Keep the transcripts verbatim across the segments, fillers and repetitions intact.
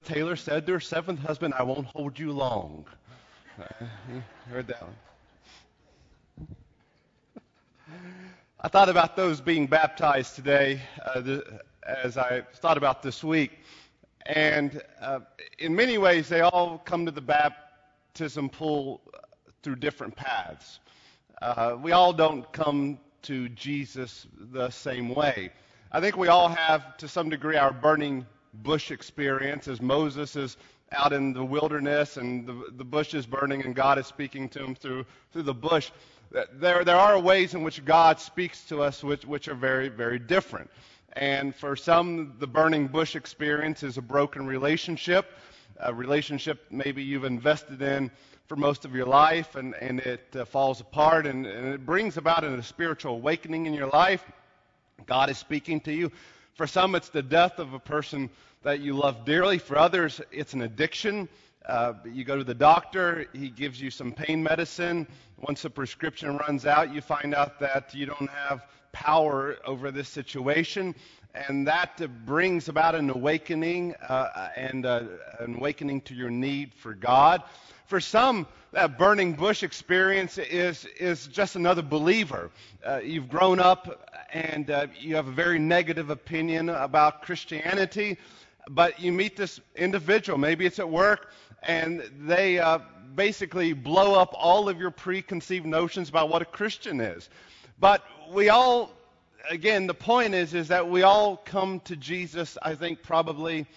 Taylor said to her seventh husband, "I won't hold you long." Uh, you heard that one. I thought about those being baptized today uh, the, as I thought about this week. And uh, in many ways, they all come to the baptism pool through different paths. Uh, we all don't come to Jesus the same way. I think we all have, to some degree, our burning bush experience as Moses is out in the wilderness and the, the bush is burning and God is speaking to him through through the bush. There, there are ways in which God speaks to us which, which are very, very different. And for some, the burning bush experience is a broken relationship, a relationship maybe you've invested in for most of your life, and, and it uh, falls apart, and, and it brings about a spiritual awakening in your life. God is speaking to you. For some, it's the death of a person that you love dearly. For others, it's an addiction. Uh, you go to the doctor, he gives you some pain medicine. Once the prescription runs out, you find out that you don't have power over this situation, and that uh, brings about an awakening uh, and uh, an awakening to your need for God. For some, that burning bush experience is is just another believer. Uh, you've grown up and uh, you have a very negative opinion about Christianity, but you meet this individual, maybe it's at work, and they uh, basically blow up all of your preconceived notions about what a Christian is. But we all, again, the point is, is that we all come to Jesus, I think, probably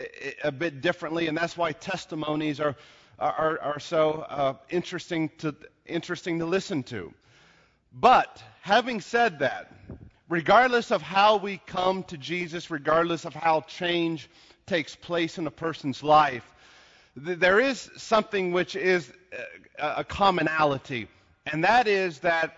a bit differently, and that's why testimonies are are, are so uh, interesting to interesting to listen to. But having said that, regardless of how we come to Jesus, regardless of how change takes place in a person's life, th- there is something which is a, a commonality, and that is that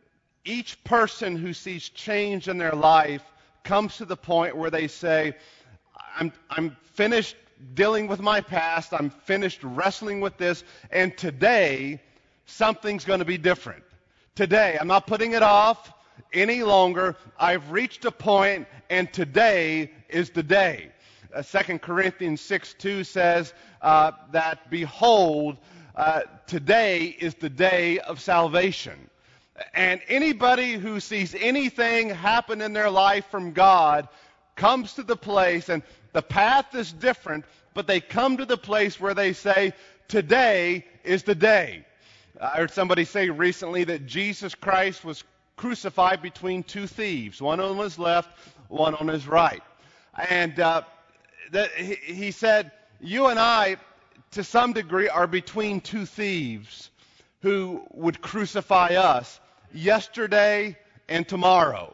each person who sees change in their life comes to the point where they say, I'm, I'm finished dealing with my past, I'm finished wrestling with this, and today something's going to be different. Today, I'm not putting it off any longer. I've reached a point, and today is the day. Uh, Second Corinthians six two says uh, that, behold, uh, today is the day of salvation. And anybody who sees anything happen in their life from God comes to the place, and the path is different, but they come to the place where they say, today is the day. I heard somebody say recently that Jesus Christ was crucified between two thieves, one on his left, one on his right. And uh, that he, he said, you and I, to some degree, are between two thieves who would crucify us yesterday and tomorrow.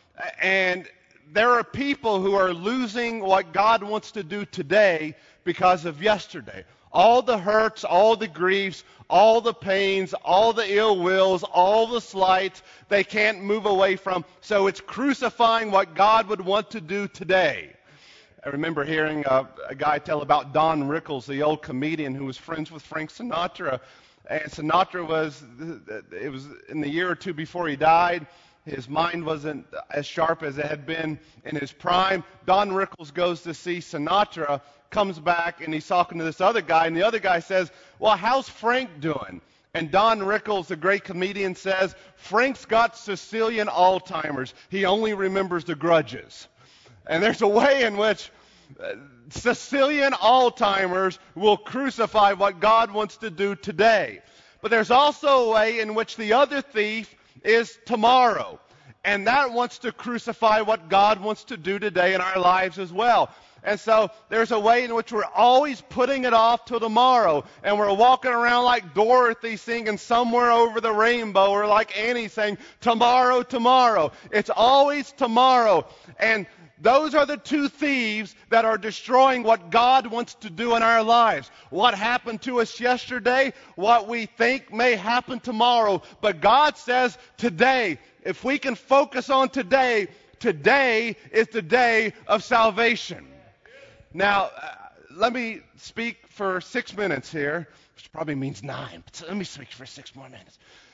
And there are people who are losing what God wants to do today because of yesterday. All the hurts, all the griefs, all the pains, all the ill wills, all the slights, they can't move away from. So it's crucifying what God would want to do today. I remember hearing a, a guy tell about Don Rickles, the old comedian who was friends with Frank Sinatra. And Sinatra was, it was in the year or two before he died. His mind wasn't as sharp as it had been in his prime. Don Rickles goes to see Sinatra, comes back, and he's talking to this other guy, and the other guy says, well, how's Frank doing? And Don Rickles, the great comedian, says, Frank's got Sicilian Alzheimer's. He only remembers the grudges. And there's a way in which uh, Sicilian Alzheimer's will crucify what God wants to do today. But there's also a way in which the other thief is tomorrow. And that wants to crucify what God wants to do today in our lives as well. And so there's a way in which we're always putting it off till tomorrow. And we're walking around like Dorothy singing Somewhere Over the Rainbow, or like Annie saying, tomorrow, tomorrow. It's always tomorrow. And those are the two thieves that are destroying what God wants to do in our lives. What happened to us yesterday, what we think may happen tomorrow. But God says today, if we can focus on today, today is the day of salvation. Now, uh, let me speak for six minutes here, which probably means nine, but let me speak for six more minutes.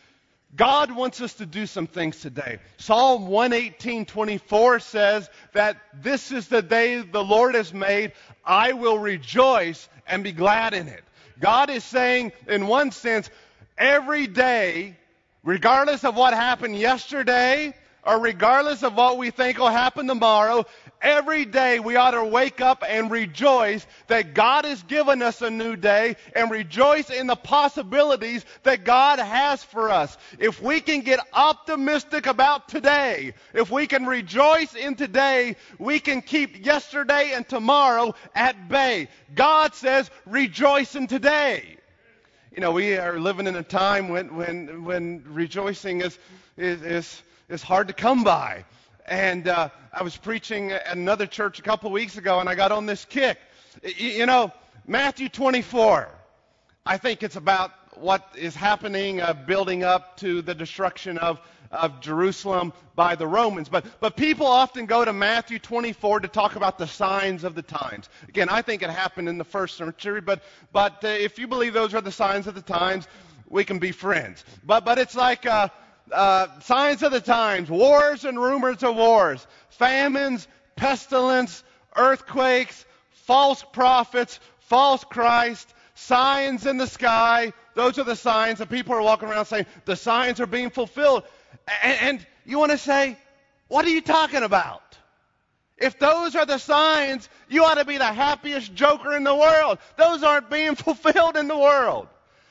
God wants us to do some things today. Psalm one eighteen twenty-four says that this is the day the Lord has made. I will rejoice and be glad in it. God is saying, in one sense, every day, regardless of what happened yesterday, or regardless of what we think will happen tomorrow, every day we ought to wake up and rejoice that God has given us a new day and rejoice in the possibilities that God has for us. If we can get optimistic about today, if we can rejoice in today, we can keep yesterday and tomorrow at bay. God says, rejoice in today. You know, we are living in a time when when when rejoicing is is is It's hard to come by. And uh, I was preaching at another church a couple weeks ago, and I got on this kick. You, you know, Matthew twenty-four, I think it's about what is happening, uh, building up to the destruction of, of Jerusalem by the Romans. But, but people often go to Matthew twenty-four to talk about the signs of the times. Again, I think it happened in the first century, but, but uh, if you believe those are the signs of the times, we can be friends. But, but it's like... Uh, Uh, signs of the times, wars and rumors of wars, famines, pestilence, earthquakes, false prophets, false Christ, signs in the sky. Those are the signs that people are walking around saying the signs are being fulfilled. And, and you want to say, what are you talking about? If those are the signs, you ought to be the happiest joker in the world. Those aren't being fulfilled in the world.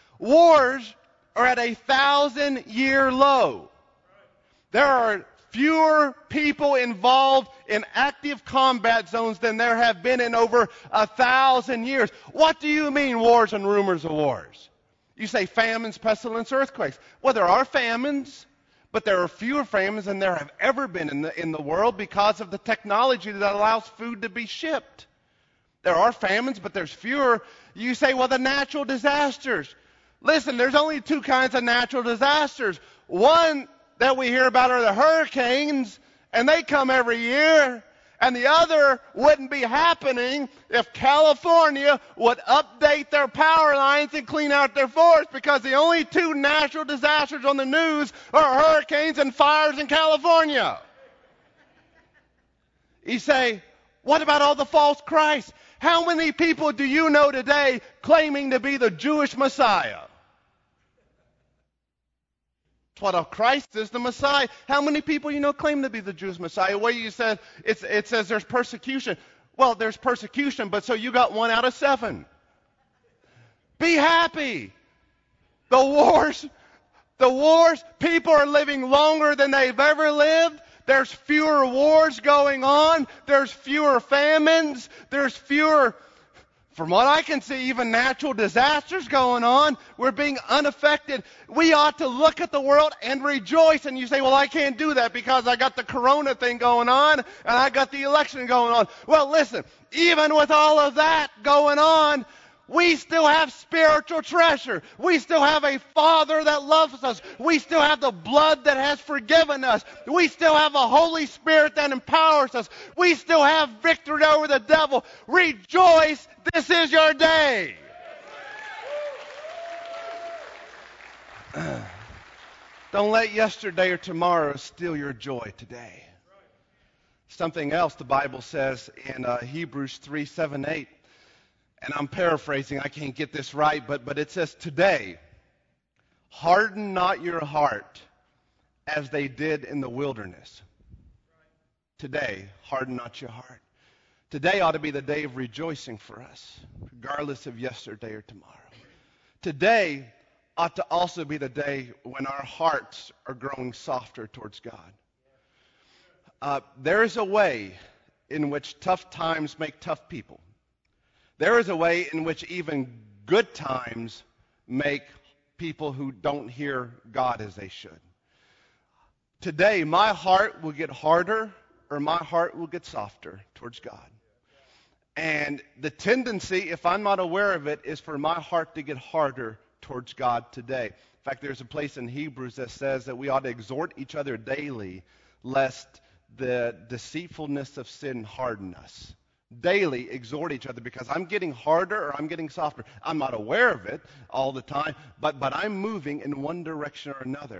Wars are at a thousand-year low. There are fewer people involved in active combat zones than there have been in over a thousand years. What do you mean, wars and rumors of wars? You say famines, pestilence, earthquakes. Well, there are famines, but there are fewer famines than there have ever been in the, in the world because of the technology that allows food to be shipped. There are famines, but there's fewer. You say, well, the natural disasters. Listen, there's only two kinds of natural disasters. One that we hear about are the hurricanes, and they come every year. And the other wouldn't be happening if California would update their power lines and clean out their forests, because the only two natural disasters on the news are hurricanes and fires in California. You say, what about all the false Christs? How many people do you know today claiming to be the Jewish Messiah? What a Christ is the Messiah. How many people you know claim to be the Jewish Messiah? Well, you said it's, it says there's persecution. Well, there's persecution, but so you got one out of seven. Be happy. The wars, the wars, people are living longer than they've ever lived. There's fewer wars going on. There's fewer famines. There's fewer, from what I can see, even natural disasters going on. We're being unaffected. We ought to look at the world and rejoice. And you say, well, I can't do that because I got the corona thing going on and I got the election going on. Well, listen, even with all of that going on, we still have spiritual treasure. We still have a Father that loves us. We still have the blood that has forgiven us. We still have a Holy Spirit that empowers us. We still have victory over the devil. Rejoice, this is your day. Don't let yesterday or tomorrow steal your joy today. Something else the Bible says in uh, Hebrews three, seven, eight. And I'm paraphrasing, I can't get this right, but, but it says, today, harden not your heart as they did in the wilderness. Today, harden not your heart. Today ought to be the day of rejoicing for us, regardless of yesterday or tomorrow. Today ought to also be the day when our hearts are growing softer towards God. Uh, there is a way in which tough times make tough people. There is a way in which even good times make people who don't hear God as they should. Today, my heart will get harder or my heart will get softer towards God. And the tendency, if I'm not aware of it, is for my heart to get harder towards God today. In fact, there's a place in Hebrews that says that we ought to exhort each other daily, lest the deceitfulness of sin harden us. Daily exhort each other, because I'm getting harder or I'm getting softer. I'm not aware of it all the time, but, but I'm moving in one direction or another.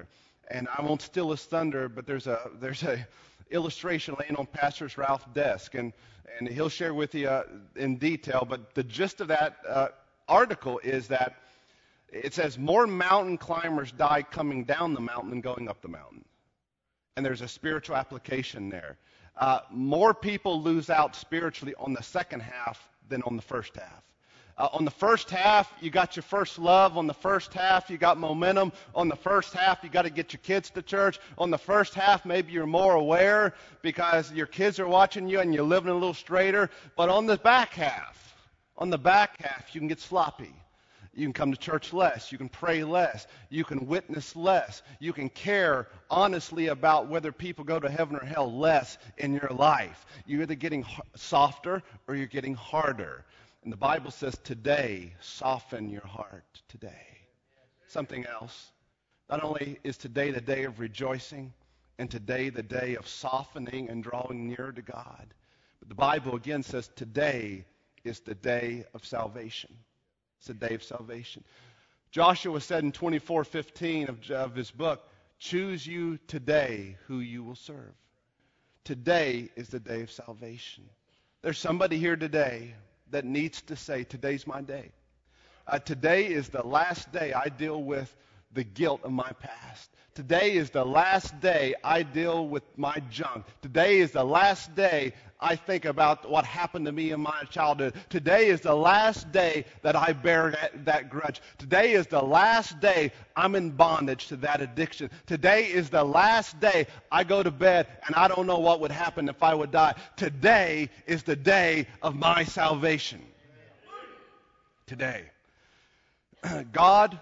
And I won't steal his thunder, but there's a there's a illustration laying on Pastor Ralph's desk, and and he'll share with you uh, in detail. But the gist of that uh, article is that it says more mountain climbers die coming down the mountain than going up the mountain, and there's a spiritual application there. Uh, more people lose out spiritually on the second half than on the first half. Uh, on the first half, you got your first love. On the first half, you got momentum. On the first half, you got to get your kids to church. On the first half, maybe you're more aware because your kids are watching you and you're living a little straighter. But on the back half, on the back half, you can get sloppy. You can come to church less. You can pray less. You can witness less. You can care honestly about whether people go to heaven or hell less in your life. You're either getting softer or you're getting harder. And the Bible says today, soften your heart today. Something else. Not only is today the day of rejoicing and today the day of softening and drawing nearer to God, but the Bible again says today is the day of salvation. It's the day of salvation. Joshua said in twenty-four fifteen of, of his book, choose you today who you will serve. Today is the day of salvation. There's somebody here today that needs to say, today's my day. Uh, today is the last day I deal with the guilt of my past. Today is the last day I deal with my junk. Today is the last day I think about what happened to me in my childhood. Today is the last day that I bear that, that grudge. Today is the last day I'm in bondage to that addiction. Today is the last day I go to bed and I don't know what would happen if I would die. Today is the day of my salvation. Today. God,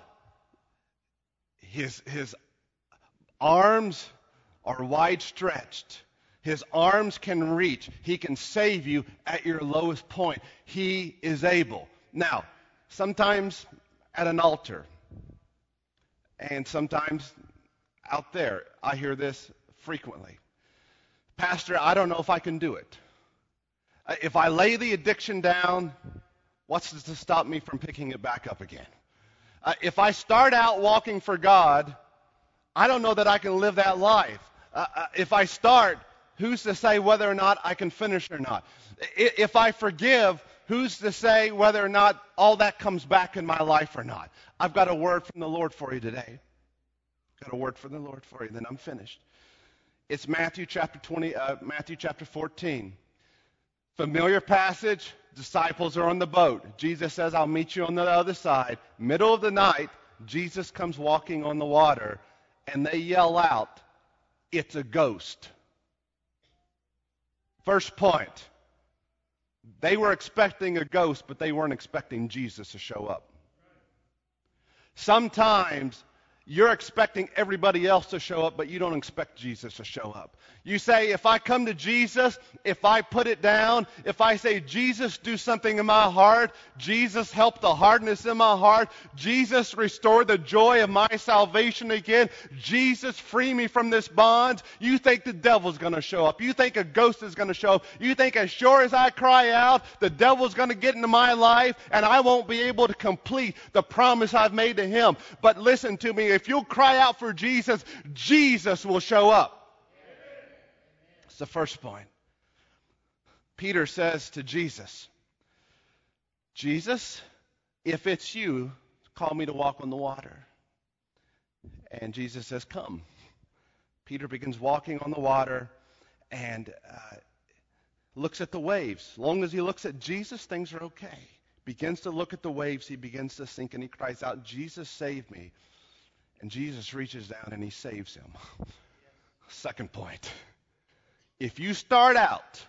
his, his arms are wide stretched. His arms can reach. He can save you at your lowest point. He is able. Now, sometimes at an altar, and sometimes out there, I hear this frequently. Pastor, I don't know if I can do it. If I lay the addiction down, what's to stop me from picking it back up again? Uh, if I start out walking for God, I don't know that I can live that life. Uh, uh, if I start, who's to say whether or not I can finish or not? If I forgive, who's to say whether or not all that comes back in my life or not? I've got a word from the Lord for you today. Got a word from the Lord for you, then I'm finished. It's Matthew chapter twenty, uh, Matthew chapter fourteen. Familiar passage. Disciples are on the boat. Jesus says, I'll meet you on the other side. Middle of the night, Jesus comes walking on the water, and they yell out, it's a ghost. First point. They were expecting a ghost, but they weren't expecting Jesus to show up. Sometimes you're expecting everybody else to show up, but you don't expect Jesus to show up. You say, if I come to Jesus, if I put it down, if I say, Jesus, do something in my heart, Jesus, help the hardness in my heart, Jesus, restore the joy of my salvation again, Jesus, free me from this bond, you think the devil's going to show up. You think a ghost is going to show up. You think as sure as I cry out, the devil's going to get into my life, and I won't be able to complete the promise I've made to him. But listen to me, if you'll cry out for Jesus, Jesus will show up. It's the first point. Peter says to Jesus, Jesus, if it's you, call me to walk on the water. And Jesus says, come. Peter begins walking on the water and uh, looks at the waves. As long as he looks at Jesus, things are okay. Begins to look at the waves. He begins to sink and he cries out, Jesus, save me. And Jesus reaches down and he saves him. Second point. If you start out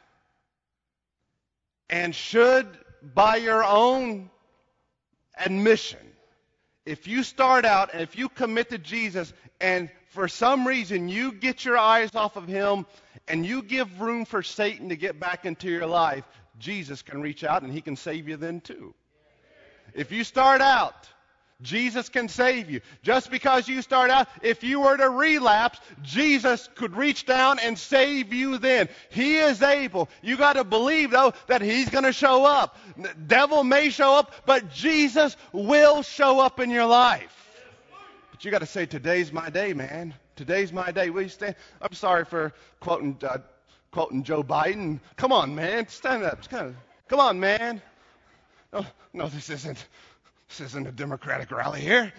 and should, by your own admission, if you start out and if you commit to Jesus and for some reason you get your eyes off of him and you give room for Satan to get back into your life, Jesus can reach out and he can save you then too. If you start out, Jesus can save you. Just because you start out, if you were to relapse, Jesus could reach down and save you then. He is able. You got to believe, though, that he's going to show up. The devil may show up, but Jesus will show up in your life. But you got to say, today's my day, man. Today's my day. Will you stand? I'm sorry for quoting uh, quoting Joe Biden. Come on, man. Stand up. Kind of, come on, man. No, no, this isn't. This isn't a Democratic rally here.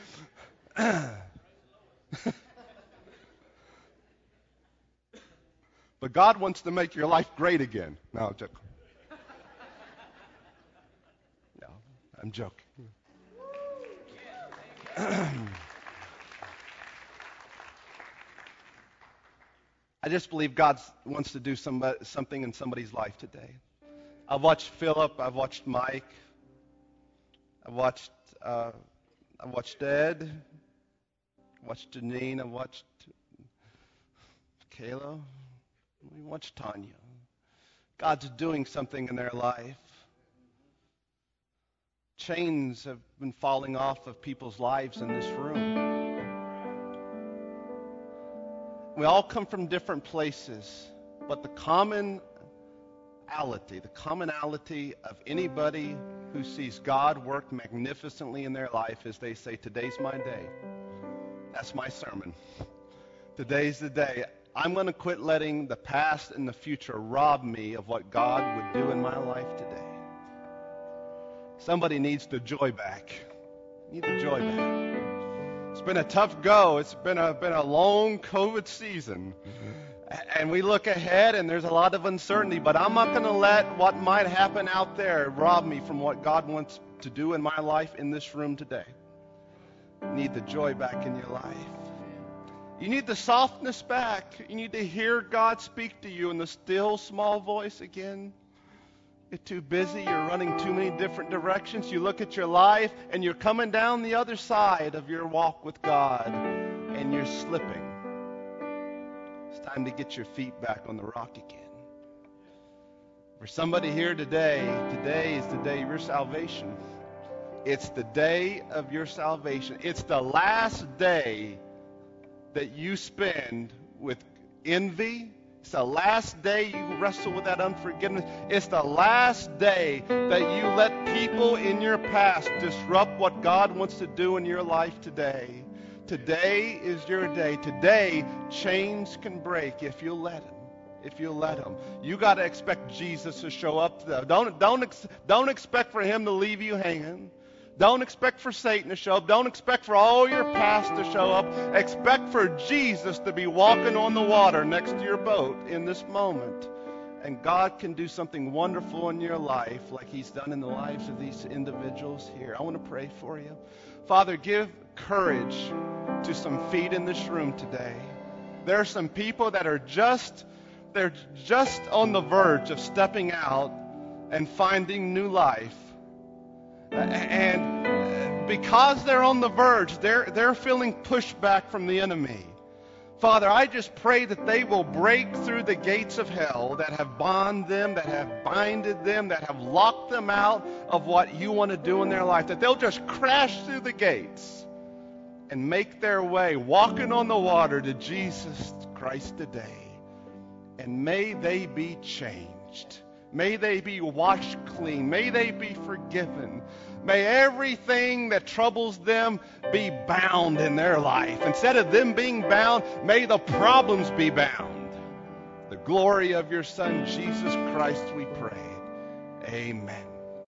But God wants to make your life great again. No, I'm joking. No, I'm joking. I just believe God wants to do somebody, something in somebody's life today. I've watched Philip. I've watched Mike. I've watched. Uh, I've watched Ed. I've watched Janine. I've watched Kayla. We watched Tanya. God's doing something in their life. Chains have been falling off of people's lives in this room. We all come from different places, but the commonality, the commonality of anybody who sees God work magnificently in their life is they say, today's my day. That's my sermon. Today's the day. I'm going to quit letting the past and the future rob me of what God would do in my life today. Somebody needs the joy back. Need the joy back. It's been a tough go. It's been a been a long COVID season. And we look ahead and there's a lot of uncertainty, but I'm not going to let what might happen out there rob me from what God wants to do in my life in this room today. You need the joy back in your life. You need the softness back. You need to hear God speak to you in the still small voice again. You're too busy. You're running too many different directions. You look at your life and you're coming down the other side of your walk with God and you're slipping. It's time to get your feet back on the rock again. For somebody here today, today is the day of your salvation. It's the day of your salvation. It's the last day that you spend with envy. It's the last day you wrestle with that unforgiveness. It's the last day that you let people in your past disrupt what God wants to do in your life today. Today is your day. Today, chains can break if you let Him. If you let Him. You got to expect Jesus to show up. Though. Don't, don't, ex- don't expect for Him to leave you hanging. Don't expect for Satan to show up. Don't expect for all your past to show up. Expect for Jesus to be walking on the water next to your boat in this moment. And God can do something wonderful in your life like He's done in the lives of these individuals here. I want to pray for you. Father, give courage to some feet in this room today. There are some people that are just, they're just on the verge of stepping out and finding new life. And because they're on the verge, they're, they're feeling pushback from the enemy. Father, I just pray that they will break through the gates of hell that have bound them, that have binded them, that have locked them out of what you want to do in their life. That they'll just crash through the gates and make their way, walking on the water to Jesus Christ today. And may they be changed. May they be washed clean. May they be forgiven. May everything that troubles them be bound in their life. Instead of them being bound, may the problems be bound. The glory of your Son, Jesus Christ, we pray. Amen.